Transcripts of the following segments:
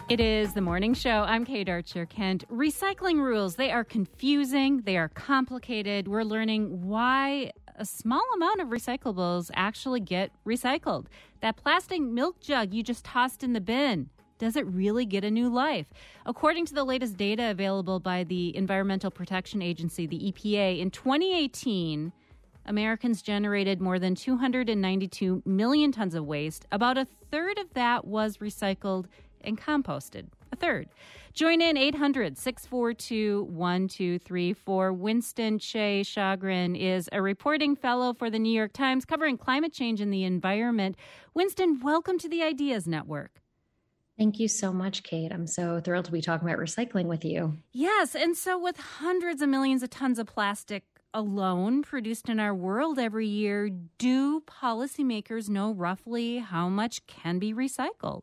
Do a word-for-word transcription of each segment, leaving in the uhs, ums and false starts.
It is the morning show. I'm Kate Archer-Kent. Recycling rules, they are confusing. They are complicated. We're learning why a small amount of recyclables actually get recycled. That plastic milk jug you just tossed in the bin, does it really get a new life? According to the latest data available by the Environmental Protection Agency, the E P A, in twenty eighteen, Americans generated more than two hundred ninety-two million tons of waste. About a third of that was recycled and composted. A third. Join in eight hundred, six four two, one two three four. Winston Shea Shagrin is a reporting fellow for the New York Times covering climate change and the environment. Winston, welcome to the Ideas Network. Thank you so much, Kate. I'm so thrilled to be talking about recycling with you. Yes, and so with hundreds of millions of tons of plastic alone produced in our world every year, do policymakers know roughly how much can be recycled?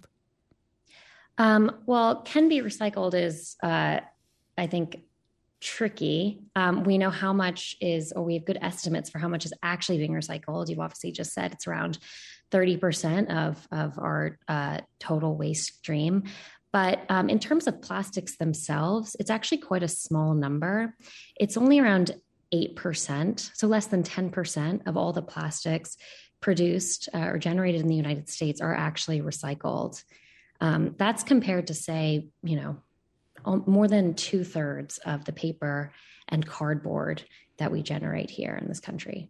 Um, well, can be recycled is, uh, I think, tricky. Um, we know how much is, or we have good estimates for how much is actually being recycled. You've obviously just said it's around thirty percent of, of our uh, total waste stream. But um, in terms of plastics themselves, it's actually quite a small number. It's only around eight percent, so less than ten percent of all the plastics produced uh, or generated in the United States are actually recycled. Um, that's compared to, say, you know, more than two thirds of the paper and cardboard that we generate here in this country.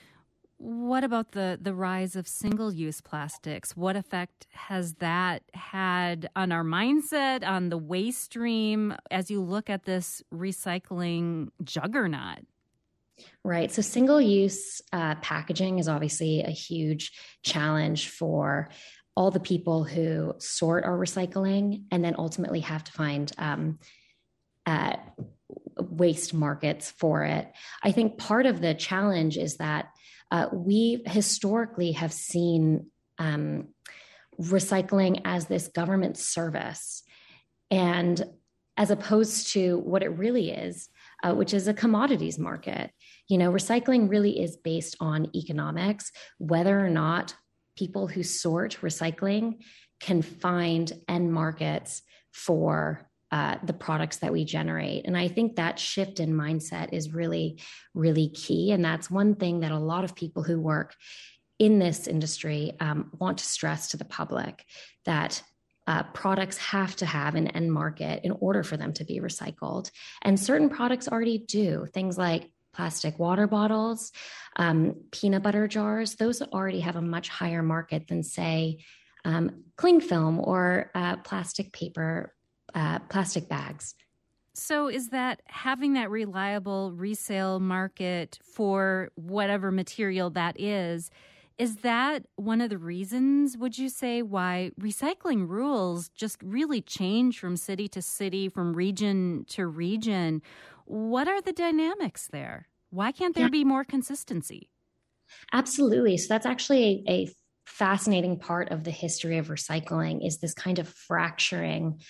What about the, the rise of single-use plastics? What effect has that had on our mindset, on the waste stream, as you look at this recycling juggernaut? Right. So single-use uh, packaging is obviously a huge challenge for all the people who sort our recycling and then ultimately have to find um, uh, waste markets for it. I think part of the challenge is that uh, we historically have seen um, recycling as this government service, and as opposed to what it really is, uh, which is a commodities market. You know, recycling really is based on economics, whether or not people who sort recycling can find end markets for uh, the products that we generate. And I think that shift in mindset is really, really key. And that's one thing that a lot of people who work in this industry um, want to stress to the public, that uh, products have to have an end market in order for them to be recycled. And certain products already do, things like plastic water bottles, um, peanut butter jars, those already have a much higher market than, say, um, cling film or uh, plastic paper, uh, plastic bags. So is that having that reliable resale market for whatever material that is, is that one of the reasons, would you say, why recycling rules just really change from city to city, from region to region? What are the dynamics there? Why can't there yeah. be more consistency? Absolutely. So that's actually a, a fascinating part of the history of recycling, is this kind of fracturing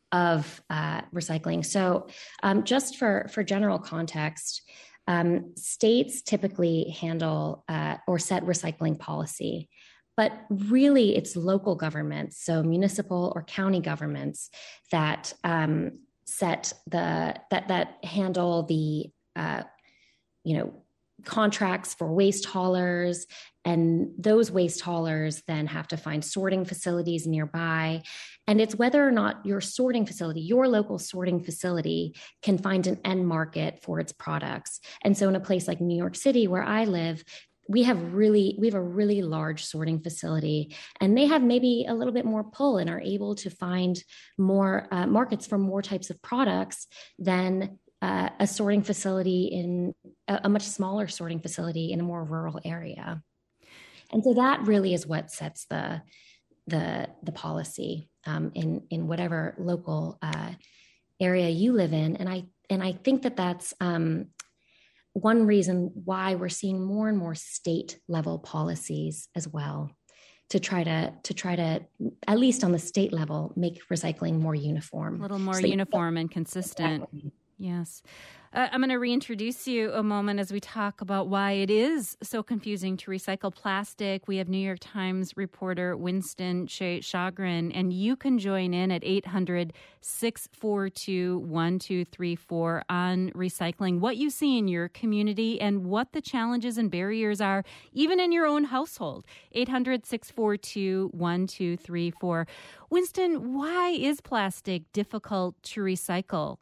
of uh, recycling. So um, just for, for general context, um, states typically handle uh, or set recycling policy, but really it's local governments, so municipal or county governments, that um, set the that that handle the uh, you know contracts for waste haulers, and those waste haulers then have to find sorting facilities nearby. And it's whether or not your sorting facility, your local sorting facility, can find an end market for its products. And so in a place like New York City, where I live, we have really, we have a really large sorting facility, and they have maybe a little bit more pull and are able to find more uh, markets for more types of products than uh, a sorting facility in a, a much smaller sorting facility in a more rural area. And so that really is what sets the the the policy um, in in whatever local uh, area you live in. And I and I think that that's um, one reason why we're seeing more and more state level policies as well, to try to to try to, at least on the state level, make recycling more uniform. A little more so uniform and consistent. Exactly. Yes. Uh, I'm going to reintroduce you a moment as we talk about why it is so confusing to recycle plastic. We have New York Times reporter Winston Che Chagrin, and you can join in at eight hundred, six four two, one two three four on recycling, what you see in your community and what the challenges and barriers are, even in your own household. eight hundred, six four two, one two three four. Winston, why is plastic difficult to recycle?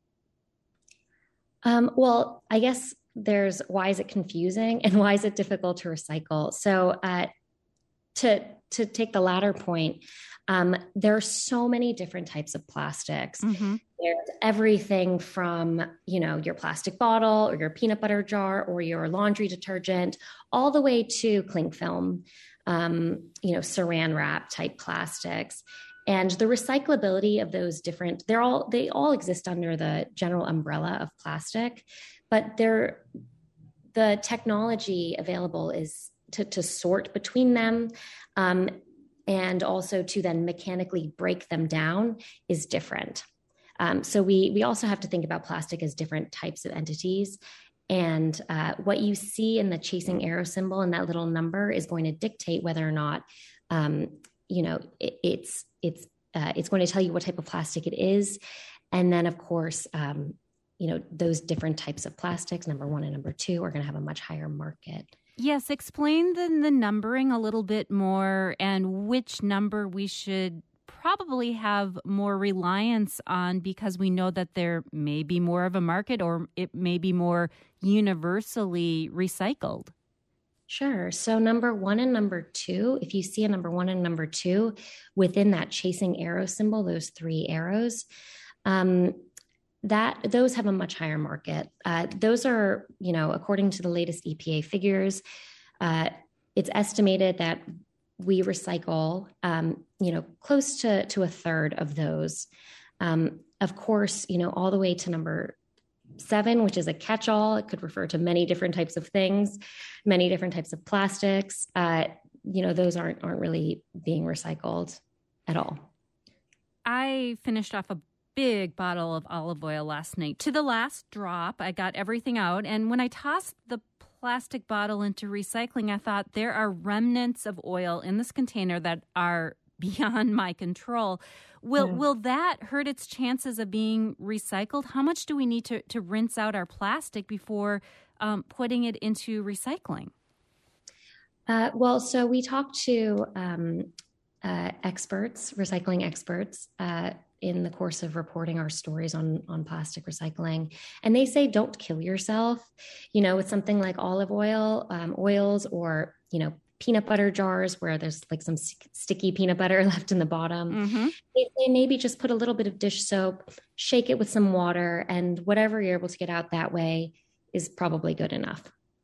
Um, well, I guess there's why is it confusing and why is it difficult to recycle? So uh, to to take the latter point, um, there are so many different types of plastics. Mm-hmm. There's everything from, you know, your plastic bottle or your peanut butter jar or your laundry detergent, all the way to cling film, um, you know, saran wrap type plastics. And the recyclability of those different, they're all, they all exist under the general umbrella of plastic, but they're, the technology available is to, to sort between them, um, and also to then mechanically break them down is different. Um, so we, we also have to think about plastic as different types of entities. And uh, what you see in the chasing arrow symbol and that little number is going to dictate whether or not, um, you know, it, it's, it's, uh, it's going to tell you what type of plastic it is. And then of course, um, you know, those different types of plastics, number one and number two, are going to have a much higher market. Yes. Explain the, the numbering a little bit more and which number we should probably have more reliance on, because we know that there may be more of a market or it may be more universally recycled. Sure. So number one and number two, if you see a number one and number two within that chasing arrow symbol, those three arrows, um, that those have a much higher market. Uh, those are, you know, according to the latest E P A figures, uh, it's estimated that we recycle, um, you know, close to, to a third of those. Um, of course, you know, all the way to number seven, which is a catch-all. It could refer to many different types of things, many different types of plastics. Uh, you know, those aren't aren't really being recycled at all. I finished off a big bottle of olive oil last night. To the last drop, I got everything out. And when I tossed the plastic bottle into recycling, I thought there are remnants of oil in this container that are beyond my control. Will yeah. will that hurt its chances of being recycled? How much do we need to, to rinse out our plastic before um, putting it into recycling? Uh, well, so we talked to um, uh, experts, recycling experts, uh, in the course of reporting our stories on, on plastic recycling. And they say, don't kill yourself, you know, with something like olive oil, um, oils, or, you know, peanut butter jars where there's like some st- sticky peanut butter left in the bottom. Mm-hmm. They say maybe just put a little bit of dish soap, shake it with some water, and whatever you're able to get out that way is probably good enough.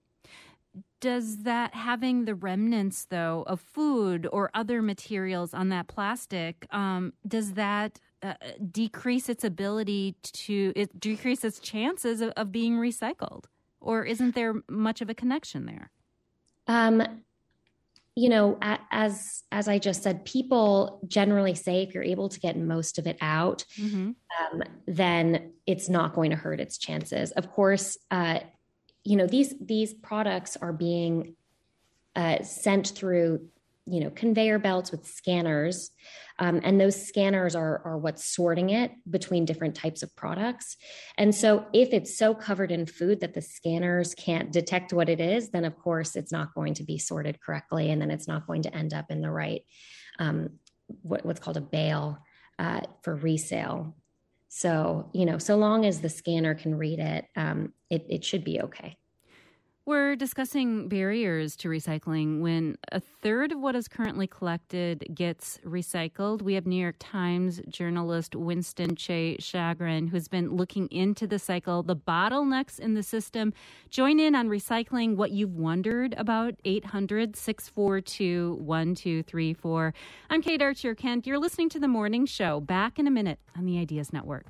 Does that, having the remnants, though, of food or other materials on that plastic, um, does that uh, decrease its ability to, it decrease its chances of, of being recycled? Or isn't there much of a connection there? Um, you know, as as I just said, people generally say if you're able to get most of it out, mm-hmm. um, then it's not going to hurt its chances. Of course, uh, you know, these these products are being uh, sent through, you know, conveyor belts with scanners, um, and those scanners are are what's sorting it between different types of products. And so if it's so covered in food that the scanners can't detect what it is, then of course it's not going to be sorted correctly, and then it's not going to end up in the right, um, what, what's called a bale uh, for resale. So, you know, so long as the scanner can read it, um, it, it should be okay. We're discussing barriers to recycling when a third of what is currently collected gets recycled. We have New York Times journalist Winston Che Chagrin, who's been looking into the cycle, the bottlenecks in the system. Join in on recycling, what you've wondered about. Eight hundred, six four two, one two three four. I'm Kate Archer-Kent. You're listening to The Morning Show. Back in a minute on the Ideas Network.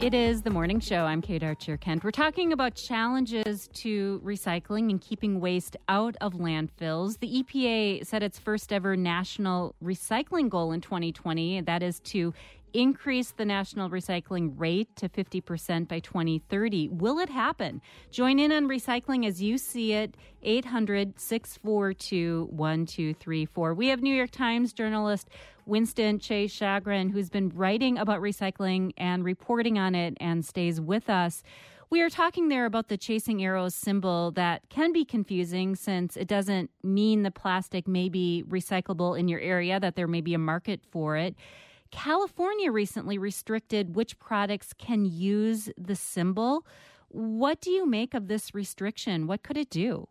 It is the morning show. I'm Kate Archer Kent. We're talking about challenges to recycling and keeping waste out of landfills. The E P A set its first ever national recycling goal in twenty twenty. That is to increase the national recycling rate to fifty percent by twenty thirty. Will it happen? Join in on recycling as you see it. eight hundred, six four two, one two three four. We have New York Times journalist Winston Chase Chagrin, who's been writing about recycling and reporting on it and stays with us. We are talking there about the Chasing Arrows symbol that can be confusing since it doesn't mean the plastic may be recyclable in your area, that there may be a market for it. California recently restricted which products can use the symbol. What do you make of this restriction? What could it do?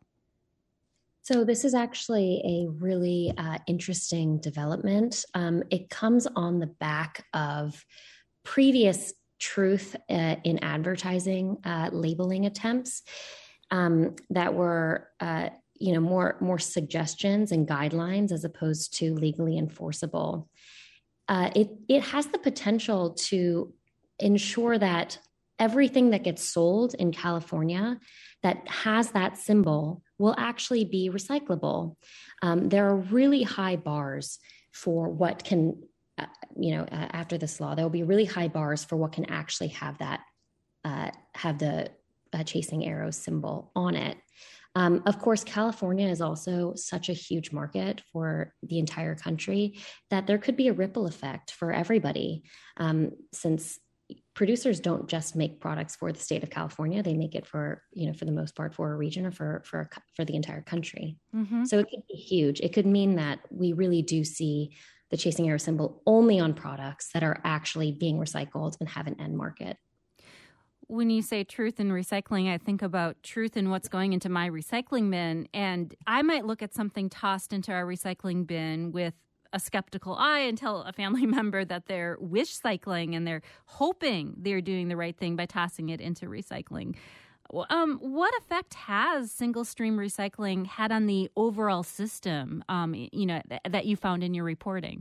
So this is actually a really uh, interesting development. Um, it comes on the back of previous truth uh, in advertising uh, labeling attempts um, that were, uh, you know, more more suggestions and guidelines as opposed to legally enforceable. Uh, it it has the potential to ensure that everything that gets sold in California that has that symbol will actually be recyclable. Um, there are really high bars for what can, uh, you know, uh, after this law, there will be really high bars for what can actually have that, uh, have the uh, Chasing Arrows symbol on it. Um, of course, California is also such a huge market for the entire country that there could be a ripple effect for everybody, um, since producers don't just make products for the state of California; they make it for, you know, for the most part, for a region or for for for the entire country. Mm-hmm. So it could be huge. It could mean that we really do see the Chasing Arrow symbol only on products that are actually being recycled and have an end market. When you say truth in recycling, I think about truth in what's going into my recycling bin. And I might look at something tossed into our recycling bin with a skeptical eye and tell a family member that they're wish cycling and they're hoping they're doing the right thing by tossing it into recycling. Um, what effect has single stream recycling had on the overall system, um, you know, th- that you found in your reporting?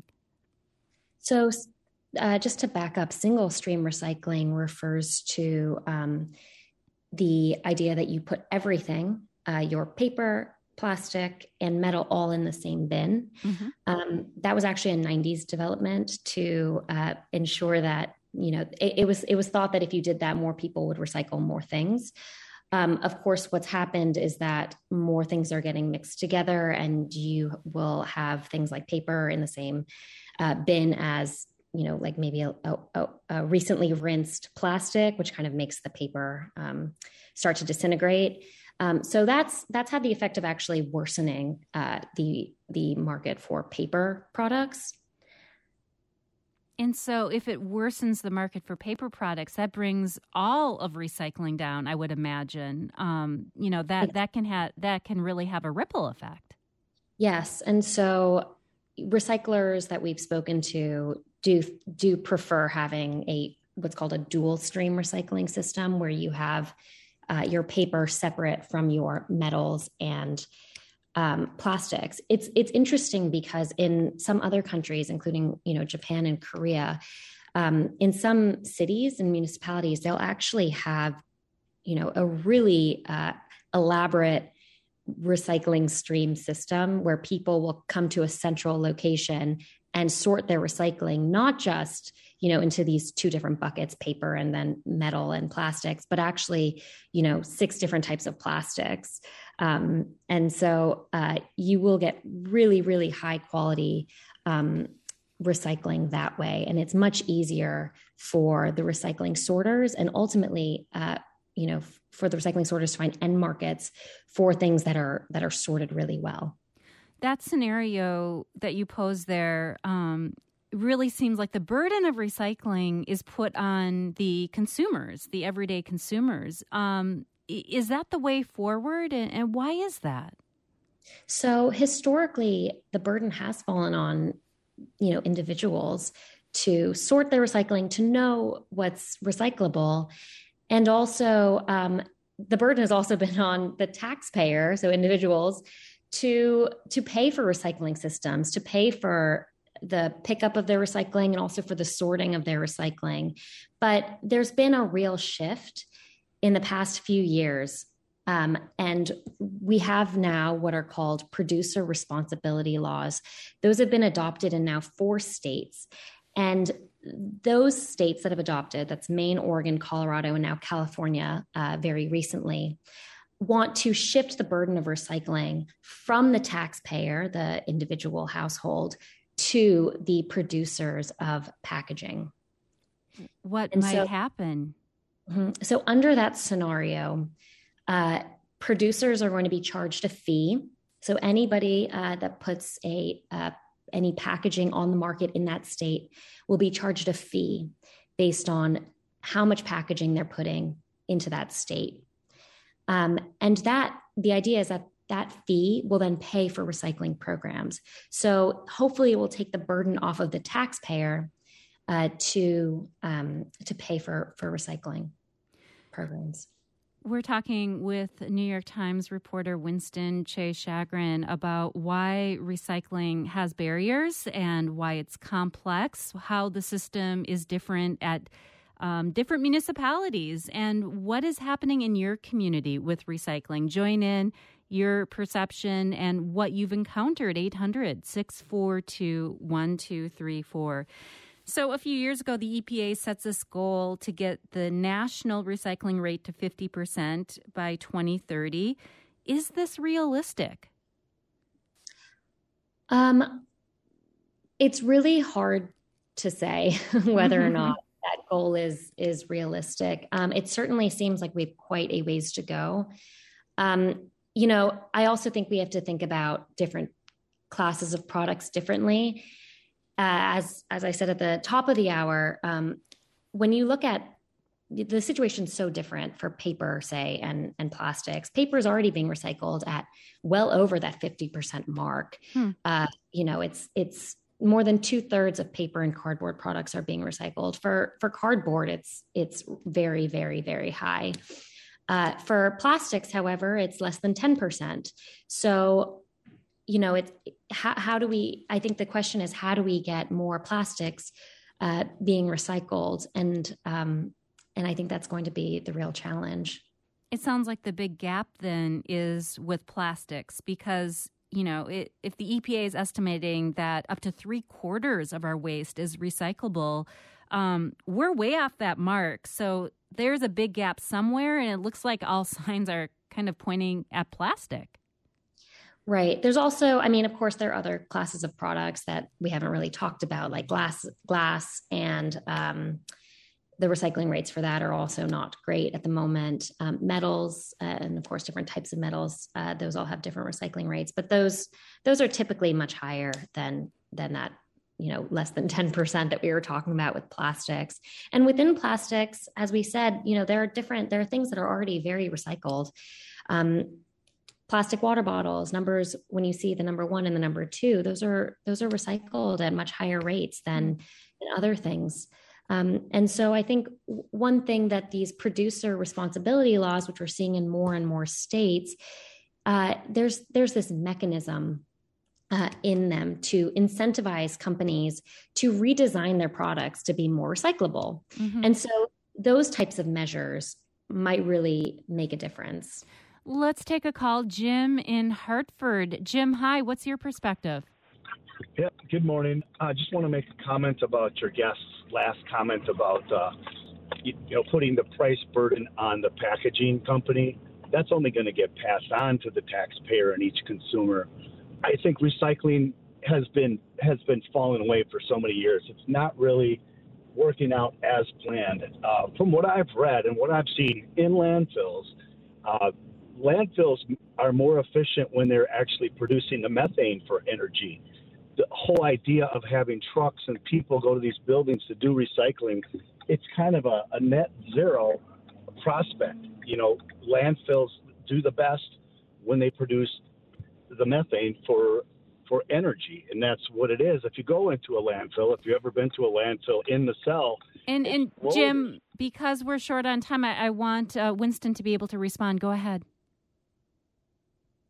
So uh, just to back up, single stream recycling refers to um, the idea that you put everything, uh, your paper, plastic, and metal all in the same bin. Mm-hmm. Um, that was actually a nineties development to uh, ensure that, you know, it, it was it was thought that if you did that, more people would recycle more things. Um, of course, what's happened is that more things are getting mixed together, and you will have things like paper in the same uh, bin as, you know, like maybe a, a, a recently rinsed plastic, which kind of makes the paper um, start to disintegrate. Um, so that's that's had the effect of actually worsening uh, the the market for paper products. And so if it worsens the market for paper products, that brings all of recycling down, I would imagine. Um, you know, that, that can have that can really have a ripple effect. Yes. And so recyclers that we've spoken to do do prefer having a what's called a dual stream recycling system, where you have Uh, your paper separate from your metals and um, plastics. It's it's interesting because in some other countries, including, you know, Japan and Korea, um, in some cities and municipalities, they'll actually have, you know, a really uh, elaborate recycling stream system where people will come to a central location and sort their recycling, not just, you know, into these two different buckets, paper and then metal and plastics, but actually, you know, six different types of plastics. Um, and so uh, you will get really, really high quality um, recycling that way. And it's much easier for the recycling sorters and ultimately, uh, you know, for the recycling sorters to find end markets for things that are that are sorted really well. That scenario that you pose there um, really seems like the burden of recycling is put on the consumers, the everyday consumers. Um, is that the way forward? And, and why is that? So historically, the burden has fallen on, you know, individuals to sort their recycling, to know what's recyclable. And also um, the burden has also been on the taxpayer, so individuals, to to pay for recycling systems, to pay for the pickup of their recycling and also for the sorting of their recycling. But there's been a real shift in the past few years. Um, and we have now what are called producer responsibility laws. Those have been adopted in now four states. And those states that have adopted, that's Maine, Oregon, Colorado, and now California uh, very recently, want to shift the burden of recycling from the taxpayer, the individual household, to the producers of packaging. What and might so, happen? So under that scenario, uh, producers are going to be charged a fee. So anybody uh, that puts a uh, any packaging on the market in that state will be charged a fee based on how much packaging they're putting into that state. Um, and that the idea is that that fee will then pay for recycling programs. So hopefully it will take the burden off of the taxpayer uh, to um, to pay for, for recycling programs. We're talking with New York Times reporter Winston Che-Chagrin about why recycling has barriers and why it's complex, how the system is different at um, different municipalities, and what is happening in your community with recycling. Join in your perception and what you've encountered. eight hundred, six four two, one two three four. So a few years ago, the E P A sets this goal to get the national recycling rate to fifty percent by twenty thirty. Is this realistic? Um, it's really hard to say whether or not that goal is is realistic. Um, it certainly seems like we have quite a ways to go. Um, you know, I also think we have to think about different classes of products differently. Uh, as as I said at the top of the hour, um, when you look at the situation, is so different for paper, say, and and plastics. Paper is already being recycled at well over that fifty percent mark. Hmm. Uh, you know, it's it's more than two thirds of paper and cardboard products are being recycled. For for cardboard, it's it's very very very high. Uh, for plastics, however, it's less than ten percent. So, you know, it's how, how do we, I think the question is, how do we get more plastics uh, being recycled? And, um, and I think that's going to be the real challenge. It sounds like the big gap then is with plastics because, you know, it, if the E P A is estimating that up to three quarters of our waste is recyclable, um, we're way off that mark. So there's a big gap somewhere, and it looks like all signs are kind of pointing at plastic. Right. There's also, I mean, of course, there are other classes of products that we haven't really talked about, like glass, glass, and um, the recycling rates for that are also not great at the moment. Um, metals, uh, and of course, different types of metals, uh, those all have different recycling rates, but those those are typically much higher than than that, you know, less than ten percent that we were talking about with plastics. And within plastics, as we said, you know, there are different, there are things that are already very recycled. Um, Plastic water bottles, numbers, when you see the number one and the number two, those are those are recycled at much higher rates than, than other things. Um, and so I think one thing that these producer responsibility laws, which we're seeing in more and more states, uh, there's there's this mechanism uh, in them to incentivize companies to redesign their products to be more recyclable. Mm-hmm. And so those types of measures might really make a difference. Let's take a call. Jim in Hartford. Jim, hi. What's your perspective? Yeah, good morning. I just want to make a comment about your guest's last comment about uh, you, you know, putting the price burden on the packaging company. That's only going to get passed on to the taxpayer and each consumer. I think recycling has been has been falling away for so many years. It's not really working out as planned. Uh, from what I've read and what I've seen in landfills, uh, landfills are more efficient when they're actually producing the methane for energy. The whole idea of having trucks and people go to these buildings to do recycling, it's kind of a, a net zero prospect. You know, landfills do the best when they produce the methane for for energy, and that's what it is. If you go into a landfill, if you've ever been to a landfill in the cell, and and Jim, because we're short on time, I, I want uh, Winston to be able to respond. Go ahead.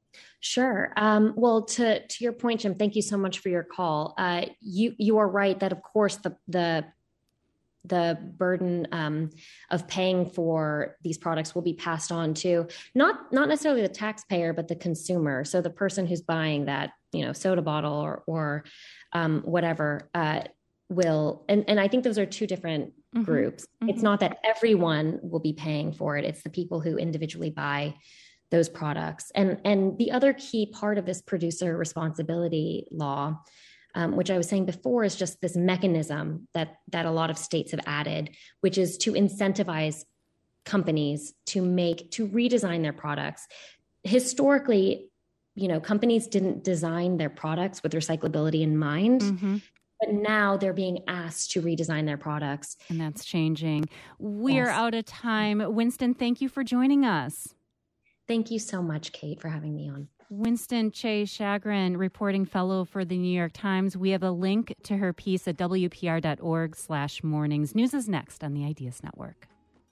Sure. Um, well, to to your point, Jim, thank you so much for your call. Uh, you you are right that of course the the the burden um, of paying for these products will be passed on to not not necessarily the taxpayer, but the consumer. So the person who's buying that, you know, soda bottle or or um, whatever uh, will, and and I think those are two different mm-hmm. groups. Mm-hmm. It's not that everyone will be paying for it. It's the people who individually buy those products. And and the other key part of this producer responsibility law, um, which I was saying before, is just this mechanism that that a lot of states have added, which is to incentivize companies to make to redesign their products. Historically, you know, companies didn't design their products with recyclability in mind. Mm-hmm. But now they're being asked to redesign their products. And that's changing. We're yes. out of time. Winston, thank you for joining us. Thank you so much, Kate, for having me on. Winston Che Chagrin, reporting fellow for the New York Times. We have a link to her piece at W P R dot org slash mornings. News is next on the Ideas Network.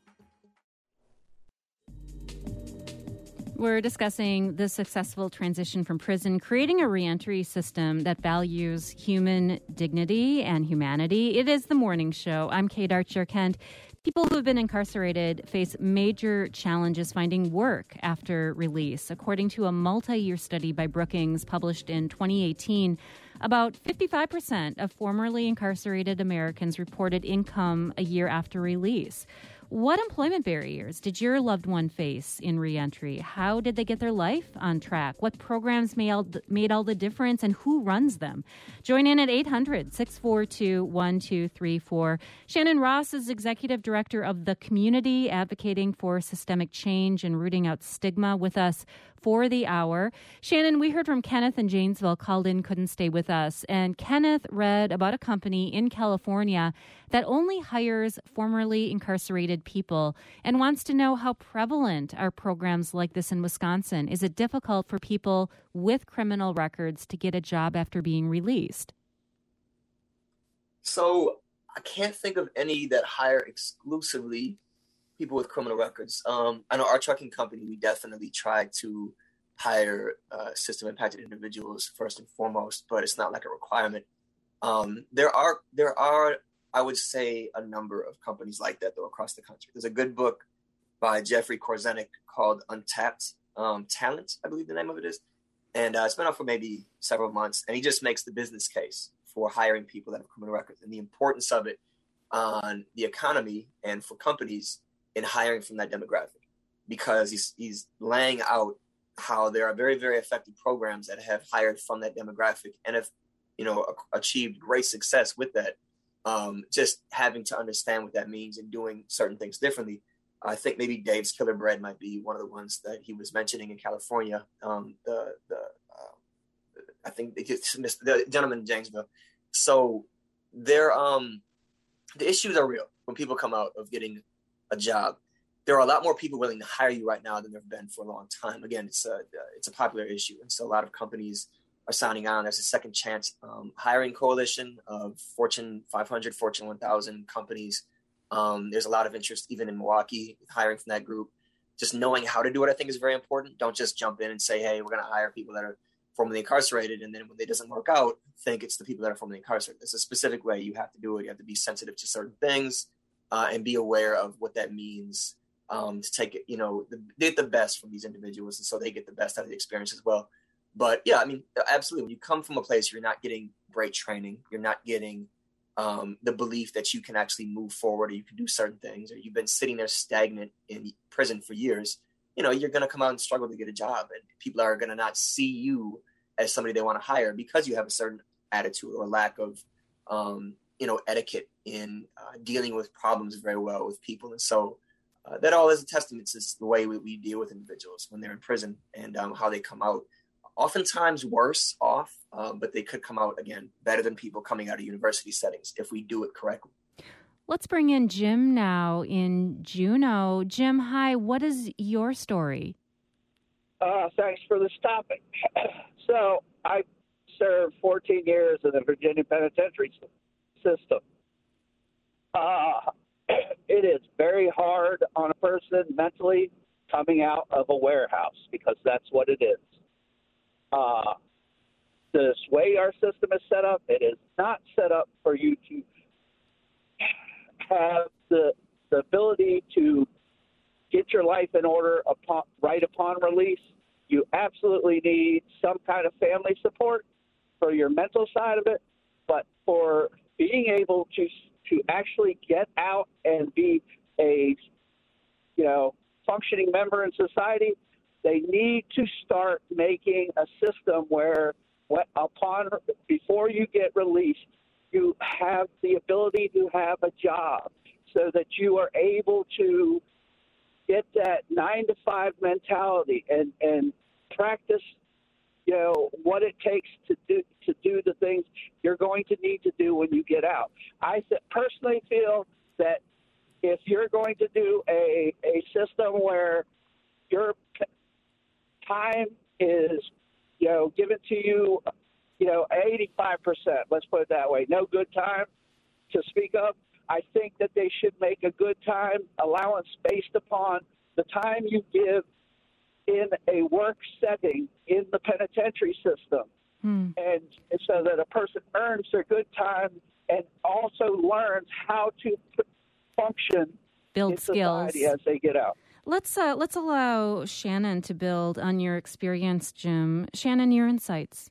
We're discussing the successful transition from prison, creating a reentry system that values human dignity and humanity. It is The Morning Show. I'm Kate Archer-Kent. People who have been incarcerated face major challenges finding work after release. According to a multi-year study by Brookings published in twenty eighteen, about fifty-five percent of formerly incarcerated Americans reported income a year after release. What employment barriers did your loved one face in reentry? How did they get their life on track? What programs made all, made all the difference, and who runs them? Join in at eight hundred, six four two, one two three four. Shannon Ross is Executive Director of the Community Advocating for Systemic Change and Rooting Out Stigma with us for the hour. Shannon, we heard from Kenneth in Janesville, called in, couldn't stay with us. And Kenneth read about a company in California that only hires formerly incarcerated people and wants to know how prevalent are programs like this in Wisconsin. Is it difficult for people with criminal records to get a job after being released? So I can't think of any that hire exclusively people with criminal records. Um, I know our trucking company, we definitely try to hire uh, system impacted individuals first and foremost, but it's not like a requirement. Um, there are, there are, I would say, a number of companies like that though across the country. There's a good book by Jeffrey Korzenik called Untapped um, Talent, I believe the name of it is. And uh, it's been out for maybe several months. And he just makes the business case for hiring people that have criminal records and the importance of it on the economy and for companies in hiring from that demographic, because he's he's laying out how there are very, very effective programs that have hired from that demographic and have, you know, a- achieved great success with that. Um, just having to understand what that means and doing certain things differently. I think maybe Dave's Killer Bread might be one of the ones that he was mentioning in California. Um, the the uh, I think the gentleman in Janesville. So there, um, the issues are real when people come out of getting a job. There are a lot more people willing to hire you right now than there have been for a long time. Again, it's a it's a popular issue, and so a lot of companies are signing on. There's a second chance um, hiring coalition of Fortune five hundred, Fortune one thousand companies. Um, there's a lot of interest even in Milwaukee hiring from that group. Just knowing how to do it, I think, is very important. Don't just jump in and say, hey, we're going to hire people that are formerly incarcerated, and then when it doesn't work out, think it's the people that are formerly incarcerated. There's a specific way you have to do it. You have to be sensitive to certain things uh, and be aware of what that means um, to take it, you know, the, get the best from these individuals, and so they get the best out of the experience as well. But yeah, I mean, absolutely. When you come from a place where you're not getting great training, you're not getting um, the belief that you can actually move forward, or you can do certain things, or you've been sitting there stagnant in prison for years, you know, you're going to come out and struggle to get a job, and people are going to not see you as somebody they want to hire because you have a certain attitude or lack of, um, you know, etiquette in uh, dealing with problems very well with people. And so uh, that all is a testament to the way we, we deal with individuals when they're in prison and um, how they come out. Oftentimes worse off, um, but they could come out, again, better than people coming out of university settings if we do it correctly. Let's bring in Jim now in Juneau. Jim, hi. What is your story? Uh, thanks for this topic. So I served fourteen years in the Virginia penitentiary system. Uh, it is very hard on a person mentally coming out of a warehouse, because that's what it is. Uh, this way our system is set up, it is not set up for you to have the, the ability to get your life in order upon, right upon release. You absolutely need some kind of family support for your mental side of it, but for being able to to actually get out and be a, you know, functioning member in society, they need to start making a system where what, upon before you get released, you have the ability to have a job so that you are able to get that nine to five mentality and, and practice, you know, what it takes to do to do the things you're going to need to do when you get out. I th- personally feel that if you're going to do a, a system where your p- time is, you know, given to you, you know, eighty-five percent, let's put it that way, no good time to speak of, I think that they should make a good time allowance based upon the time you give in a work setting in the penitentiary system. Hmm. And, and so that a person earns their good time and also learns how to function build in skills society as they get out. Let's uh, let's allow Shannon to build on your experience, Jim. Shannon, your insights.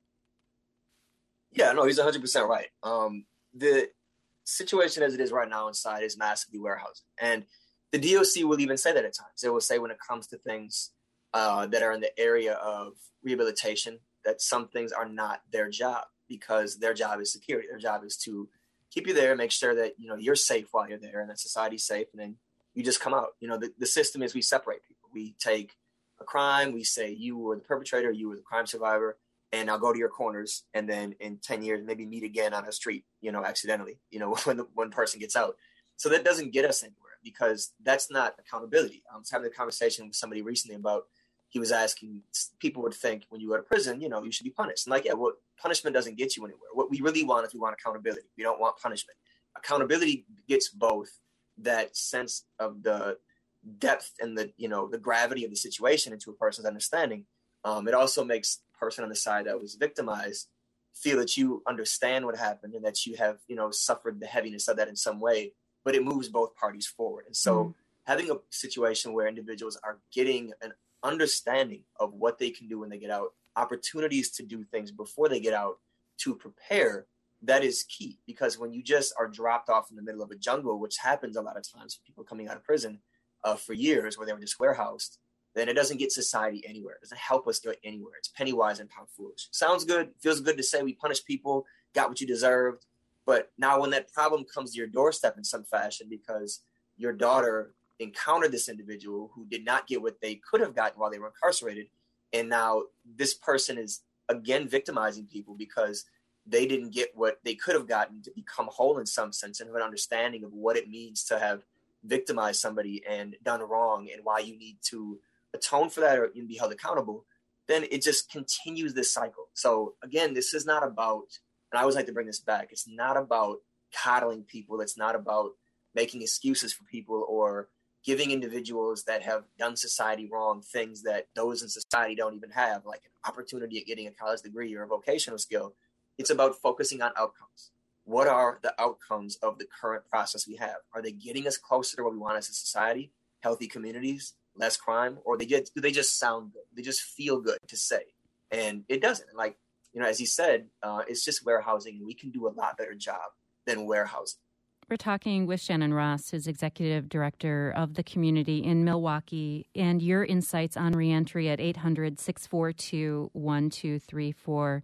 Yeah, no, he's one hundred percent right. Um, the situation as it is right now inside is massively warehousing. And the D O C will even say that at times. They will say when it comes to things uh, that are in the area of rehabilitation, that some things are not their job because their job is security. Their job is to keep you there, make sure that, you know, you're safe while you're there and that society's safe. And then you just come out. You know, the, the system is we separate people. We take a crime. We say you were the perpetrator, you were the crime survivor, and I'll go to your corners. And then in ten years, maybe meet again on a street, you know, accidentally, you know, when the one person gets out. So that doesn't get us anywhere because that's not accountability. I was having a conversation with somebody recently about, he was asking, people would think when you go to prison, you know, you should be punished. And like, yeah, well, punishment doesn't get you anywhere. What we really want is we want accountability. We don't want punishment. Accountability gets both that sense of the depth and the, you know, the gravity of the situation into a person's understanding. Um, it also makes the person on the side that was victimized feel that you understand what happened and that you have, you know, suffered the heaviness of that in some way, but it moves both parties forward. And so mm. having a situation where individuals are getting an understanding of what they can do when they get out, opportunities to do things before they get out to prepare, that is key. Because when you just are dropped off in the middle of a jungle, which happens a lot of times for people coming out of prison uh, for years where they were just warehoused, then it doesn't get society anywhere. It doesn't help us get anywhere. It's penny wise and pound foolish. Sounds good. Feels good to say we punish people, got what you deserved. But now when that problem comes to your doorstep in some fashion because your daughter encountered this individual who did not get what they could have gotten while they were incarcerated, and now this person is again victimizing people because they didn't get what they could have gotten to become whole in some sense and have an understanding of what it means to have victimized somebody and done wrong and why you need to atone for that or be held accountable, then it just continues this cycle. So again, this is not about, and I always like to bring this back, it's not about coddling people. It's not about making excuses for people or giving individuals that have done society wrong things that those in society don't even have, like an opportunity at getting a college degree or a vocational skill. It's about focusing on outcomes. What are the outcomes of the current process we have? Are they getting us closer to what we want as a society, healthy communities, less crime, or they get, do they just sound good? They just feel good to say. And it doesn't. Like, you know, as he said, uh, it's just warehousing, and we can do a lot better job than warehousing. We're talking with Shannon Ross, who's executive director of the community in Milwaukee, and your insights on reentry at eight hundred, six four two, one two three four.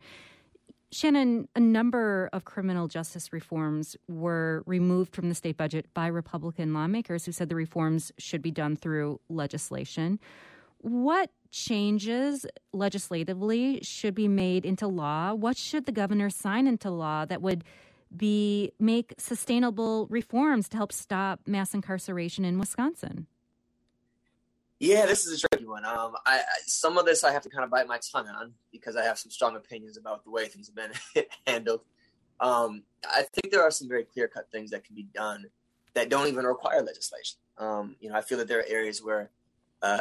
Shannon, a number of criminal justice reforms were removed from the state budget by Republican lawmakers who said the reforms should be done through legislation. What changes legislatively should be made into law? What should the governor sign into law that would be make sustainable reforms to help stop mass incarceration in Wisconsin? Yeah, this is a tricky one. Um, I, I some of this I have to kind of bite my tongue on because I have some strong opinions about the way things have been handled. Um, I think there are some very clear-cut things that can be done that don't even require legislation. Um, you know, I feel that there are areas where uh,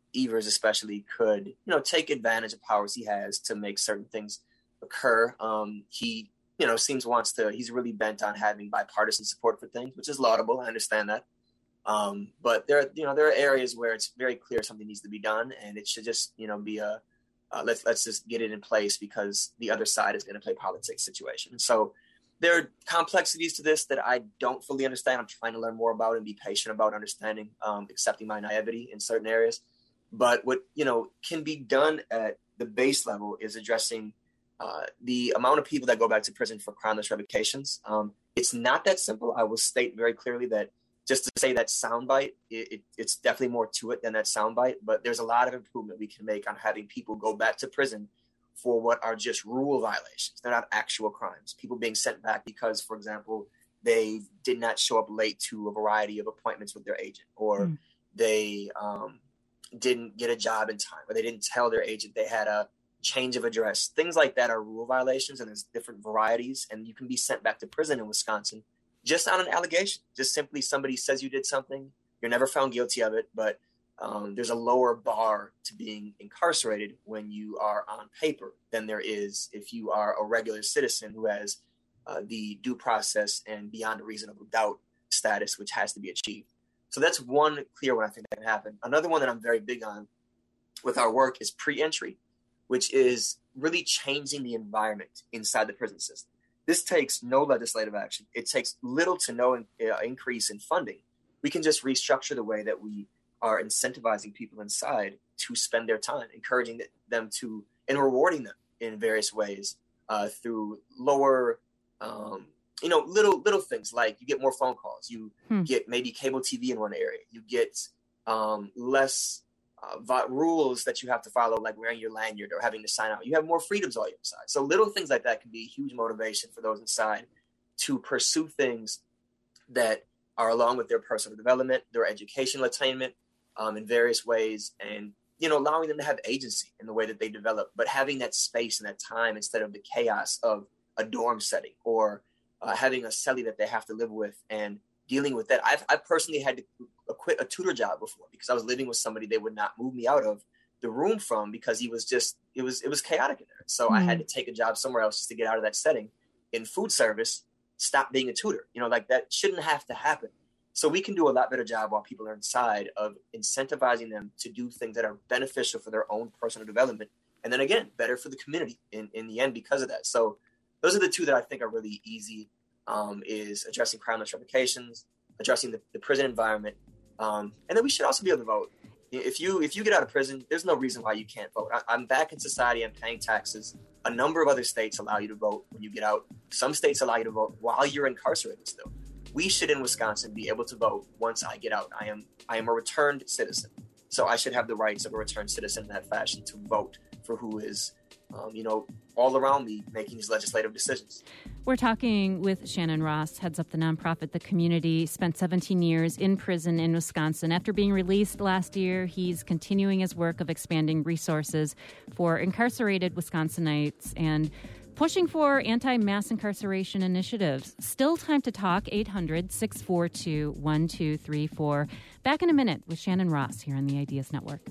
Evers especially could, you know, take advantage of powers he has to make certain things occur. Um, he, you know, seems wants to, he's really bent on having bipartisan support for things, which is laudable. I understand that. Um, but there, you know, there are areas where it's very clear something needs to be done, and it should just, you know, be a, uh, let's, let's just get it in place because the other side is going to play politics situation. So there are complexities to this that I don't fully understand. I'm trying to learn more about and be patient about understanding, um, accepting my naivety in certain areas. But what, you know, can be done at the base level is addressing uh, the amount of people that go back to prison for crimeless revocations. Um, it's not that simple. I will state very clearly that just to say that soundbite, it, it, it's definitely more to it than that soundbite. But there's a lot of improvement we can make on having people go back to prison for what are just rule violations. They're not actual crimes. People being sent back because, for example, they did not show up late to a variety of appointments with their agent, or mm. they um, didn't get a job in time, or they didn't tell their agent they had a change of address. Things like that are rule violations, and there's different varieties, and you can be sent back to prison in Wisconsin just on an allegation. Just simply somebody says you did something, you're never found guilty of it, but Um, there's a lower bar to being incarcerated when you are on paper than there is if you are a regular citizen who has uh, the due process and beyond a reasonable doubt status, which has to be achieved. So that's one clear one I think that can happen. Another one that I'm very big on with our work is pre-entry, which is really changing the environment inside the prison system. This takes no legislative action. It takes little to no in, uh, increase in funding. We can just restructure the way that we are incentivizing people inside to spend their time, encouraging them to, and rewarding them in various ways uh, through lower, um, you know, little little things like you get more phone calls, you hmm. get maybe cable T V in one area, you get um, less uh, vi- rules that you have to follow, like wearing your lanyard or having to sign out. You have more freedoms all inside. So little things like that can be a huge motivation for those inside to pursue things that are along with their personal development, their educational attainment, Um, in various ways, and, you know, allowing them to have agency in the way that they develop, but having that space and that time instead of the chaos of a dorm setting or uh, having a cellie that they have to live with and dealing with that. I've, I've personally had to quit a tutor job before because I was living with somebody they would not move me out of the room from because he was just, it was, it was chaotic in there. So mm-hmm. I had to take a job somewhere else just to get out of that setting. In food service, stop being a tutor, you know, like that shouldn't have to happen. So we can do a lot better job while people are inside of incentivizing them to do things that are beneficial for their own personal development. And then again, better for the community in, in the end because of that. So those are the two that I think are really easy, um, is addressing crimeless revocations, addressing the, the prison environment. Um, and then we should also be able to vote. If you if you get out of prison, there's no reason why you can't vote. I, I'm back in society. I'm paying taxes. A number of other states allow you to vote when you get out. Some states allow you to vote while you're incarcerated still. We should in Wisconsin be able to vote once I get out. I am I am a returned citizen. So I should have the rights of a returned citizen in that fashion to vote for who is, um, you know, all around me making these legislative decisions. We're talking with Shannon Ross, heads up the nonprofit The Community, spent seventeen years in prison in Wisconsin. After being released last year, he's continuing his work of expanding resources for incarcerated Wisconsinites and pushing for anti-mass incarceration initiatives. Still time to talk, eight hundred, six four two, one two three four. Back in a minute with Shannon Ross here on the Ideas Network.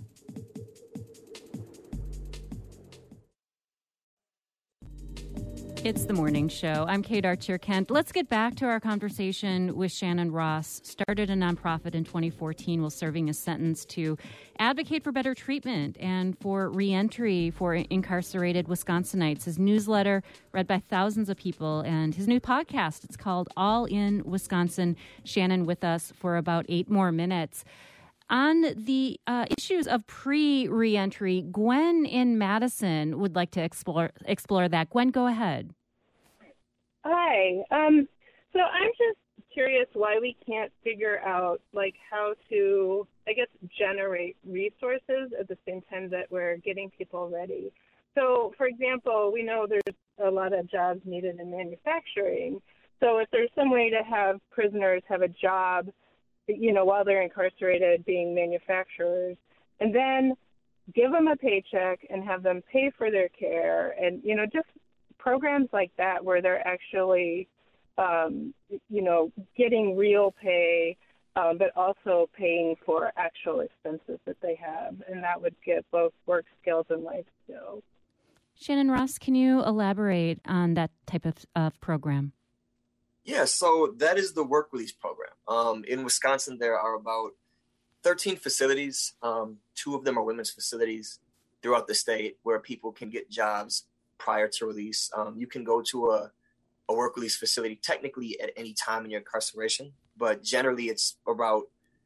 It's the morning show. I'm Kate Archer-Kent. Let's get back to our conversation with Shannon Ross. Started a nonprofit in twenty fourteen while serving a sentence to advocate for better treatment and for reentry for incarcerated Wisconsinites. His newsletter read by thousands of people, and his new podcast, it's called All in Wisconsin. Shannon with us for about eight more minutes. On the uh, issues of pre-reentry, Gwen in Madison would like to explore explore that. Gwen, go ahead. Hi. Um, so I'm just curious why we can't figure out, like, how to, I guess, generate resources at the same time that we're getting people ready. So, for example, we know there's a lot of jobs needed in manufacturing. So if there's some way to have prisoners have a job, you know, while they're incarcerated being manufacturers, and then give them a paycheck and have them pay for their care, and, you know, just programs like that where they're actually, um, you know, getting real pay um, but also paying for actual expenses that they have, and that would get both work skills and life skills. Shannon Ross, can you elaborate on that type of, of program? Yeah, so that is the work release program. Um, in Wisconsin, there are about thirteen facilities. Um, two of them are women's facilities throughout the state where people can get jobs prior to release. Um, you can go to a, a work release facility technically at any time in your incarceration, but generally it's about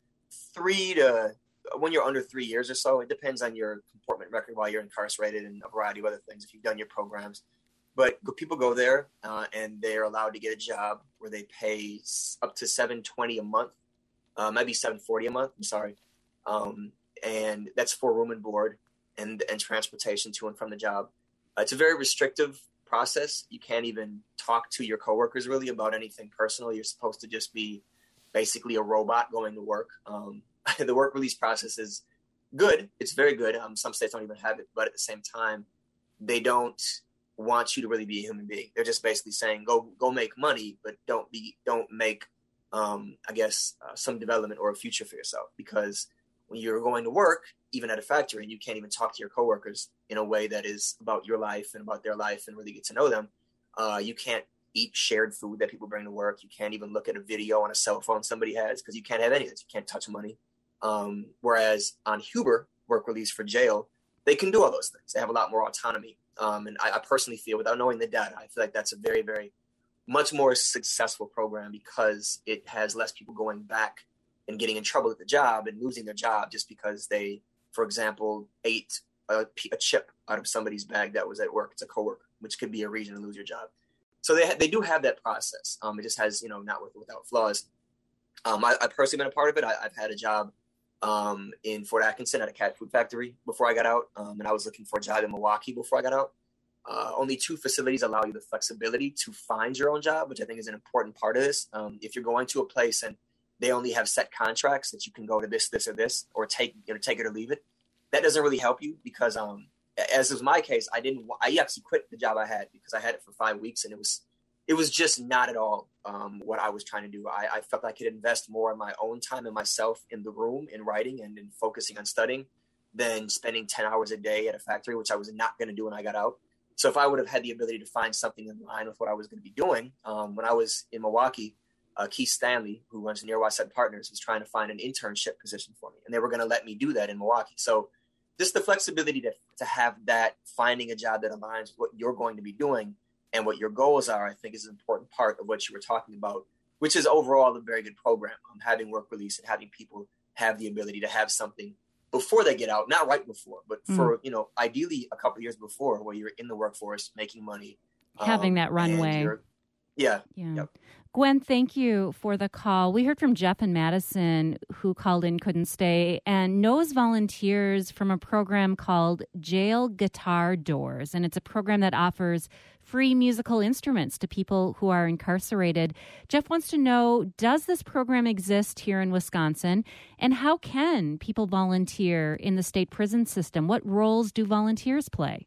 three to, when you're under three years or so, it depends on your comportment record while you're incarcerated and a variety of other things if you've done your programs. But people go there uh, and they're allowed to get a job where they pay up to seven hundred twenty dollars a month, uh, maybe seven hundred forty dollars a month. I'm sorry. Um, and that's for room and board and, and transportation to and from the job. Uh, it's a very restrictive process. You can't even talk to your coworkers really about anything personal. You're supposed to just be basically a robot going to work. Um, the work release process is good. It's very good. Um, some states don't even have it, but at the same time, they don't want you to really be a human being. They're just basically saying, go, go make money, but don't be, don't make, um, I guess, uh, some development or a future for yourself. Because when you're going to work, even at a factory, and you can't even talk to your coworkers in a way that is about your life and about their life and really get to know them. Uh, you can't eat shared food that people bring to work. You can't even look at a video on a cell phone somebody has because you can't have any of this. You can't touch money. Um, whereas on Huber, work release for jail, they can do all those things. They have a lot more autonomy. Um, and I, I personally feel, without knowing the data, I feel like that's a very, very much more successful program because it has less people going back and getting in trouble at the job and losing their job just because they, for example, ate a, a chip out of somebody's bag that was at work. It's a coworker, which could be a reason to lose your job. So they ha- they do have that process. Um, it just has, you know, not with, without flaws. Um, I, I've personally been a part of it. I, I've had a job um, in Fort Atkinson at a cat food factory before I got out. Um, and I was looking for a job in Milwaukee before I got out. Uh, only two facilities allow you the flexibility to find your own job, which I think is an important part of this. Um, if you're going to a place and they only have set contracts that you can go to this, this, or this, or take, you know, take it or leave it, that doesn't really help you because, um, as was my case, I didn't, I actually quit the job I had because I had it for five weeks and it was, it was just not at all um, what I was trying to do. I, I felt I could invest more of my own time and myself in the room, in writing and in focusing on studying than spending ten hours a day at a factory, which I was not going to do when I got out. So if I would have had the ability to find something in line with what I was going to be doing, um, when I was in Milwaukee, uh, Keith Stanley, who runs Near West Side Partners, was trying to find an internship position for me. And they were going to let me do that in Milwaukee. So just the flexibility to, to have that, finding a job that aligns with what you're going to be doing and what your goals are, I think is an important part of what you were talking about, which is overall a very good program. Um, having work release and having people have the ability to have something before they get out, not right before, but for, mm. you know, ideally a couple of years before where you're in the workforce making money. Having um, that runway. Yeah. Yeah. Yep. Gwen, thank you for the call. We heard from Jeff and Madison, who called in, couldn't stay, and knows volunteers from a program called Jail Guitar Doors. And it's a program that offers free musical instruments to people who are incarcerated. Jeff wants to know, does this program exist here in Wisconsin? And how can people volunteer in the state prison system? What roles do volunteers play?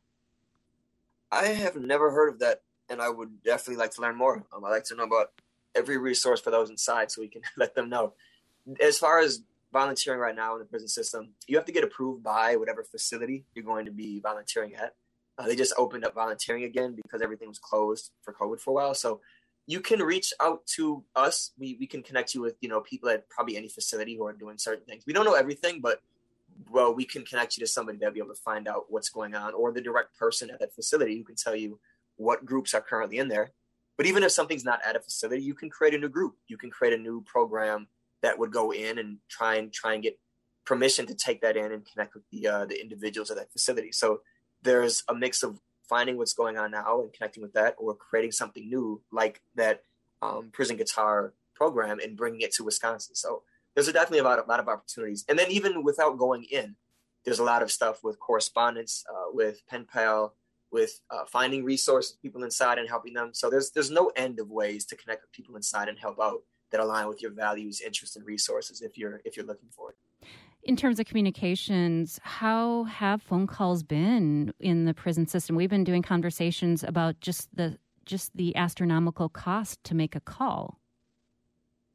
I have never heard of that, and I would definitely like to learn more. Um, I'd like to know about every resource for those inside so we can let them know. As far as volunteering right now in the prison system, you have to get approved by whatever facility you're going to be volunteering at. Uh, they just opened up volunteering again because everything was closed for COVID for a while. So you can reach out to us. We we can connect you with, you know, people at probably any facility who are doing certain things. We don't know everything, but well, we can connect you to somebody that'll be able to find out what's going on, or the direct person at that facility who can tell you what groups are currently in there. But even if something's not at a facility, you can create a new group. You can create a new program that would go in and try and try and get permission to take that in and connect with the uh, the individuals at that facility. So there's a mix of finding what's going on now and connecting with that, or creating something new like that um, prison guitar program and bringing it to Wisconsin. So there's a definitely a lot, a lot of opportunities. And then even without going in, there's a lot of stuff with correspondence, uh, with pen pal, with uh, finding resources, people inside and helping them. So there's there's no end of ways to connect with people inside and help out that align with your values, interests, and resources if you're if you're looking for it. In terms of communications, how have phone calls been in the prison system? We've been doing conversations about just the just the astronomical cost to make a call.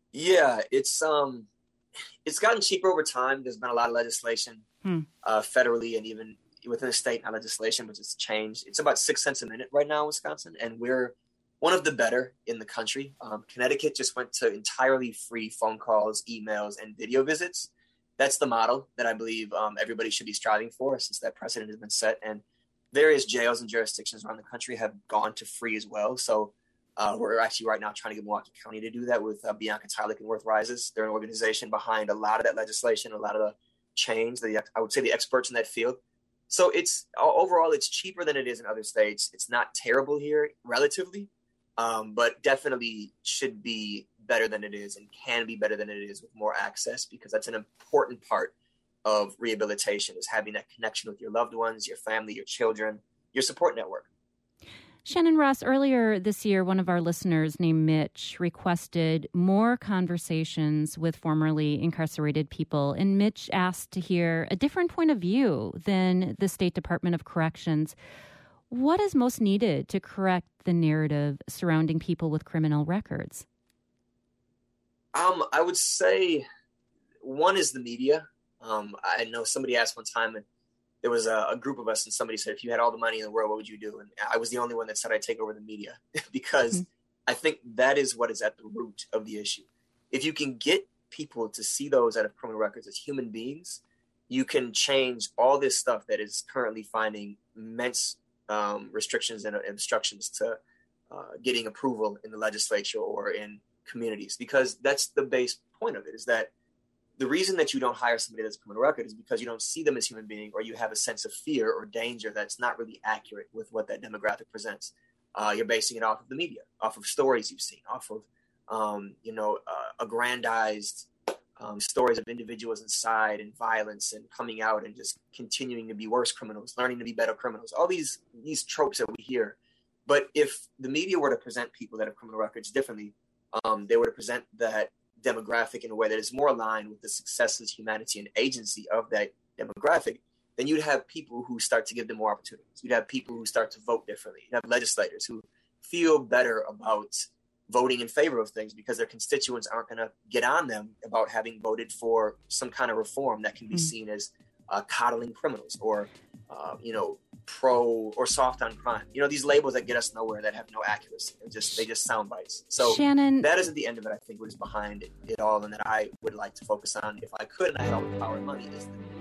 Yeah, it's um, it's gotten cheaper over time. There's been a lot of legislation, hmm. uh, federally and even within the state, not legislation, but it's changed. It's about six cents a minute right now in Wisconsin, and we're one of the better in the country. Um, Connecticut just went to entirely free phone calls, emails, and video visits. That's the model that I believe um, everybody should be striving for, since that precedent has been set. And various jails and jurisdictions around the country have gone to free as well. So uh, we're actually right now trying to get Milwaukee County to do that with uh, Bianca Tylick and Worth Rises. They're an organization behind a lot of that legislation, a lot of the change, the, I would say the experts in that field. So it's overall, it's cheaper than it is in other states. It's not terrible here relatively, um, but definitely should be better than it is and can be better than it is with more access, because that's an important part of rehabilitation, is having that connection with your loved ones, your family, your children, your support network. Shannon Ross, earlier this year, one of our listeners named Mitch requested more conversations with formerly incarcerated people. And Mitch asked to hear a different point of view than the State Department of Corrections. What is most needed to correct the narrative surrounding people with criminal records? Um, I would say one is the media. Um, I know somebody asked one time, and there was a, a group of us, and somebody said, if you had all the money in the world, what would you do? And I was the only one that said I'd take over the media, because mm-hmm. I think that is what is at the root of the issue. If you can get people to see those that have criminal records as human beings, you can change all this stuff that is currently finding immense um, restrictions and obstructions to uh, getting approval in the legislature or in communities, because that's the base point of it, is that the reason that you don't hire somebody that's a criminal record is because you don't see them as human being, or you have a sense of fear or danger that's not really accurate with what that demographic presents. Uh, you're basing it off of the media, off of stories you've seen, off of, um, you know, uh, aggrandized um, stories of individuals inside and violence and coming out and just continuing to be worse criminals, learning to be better criminals, all these, these tropes that we hear. But if the media were to present people that have criminal records differently, um, they were to present that demographic in a way that is more aligned with the successes, humanity, and agency of that demographic, then you'd have people who start to give them more opportunities. You'd have people who start to vote differently. You'd have legislators who feel better about voting in favor of things because their constituents aren't going to get on them about having voted for some kind of reform that can be mm-hmm. seen as uh, coddling criminals or, uh, you know, pro or soft on crime. You know, these labels that get us nowhere, that have no accuracy. They're just, they just sound bites. So Shannon, that isn't the end of it. I think what is behind it, it all, and that I would like to focus on if I could and I had all the power and money, is the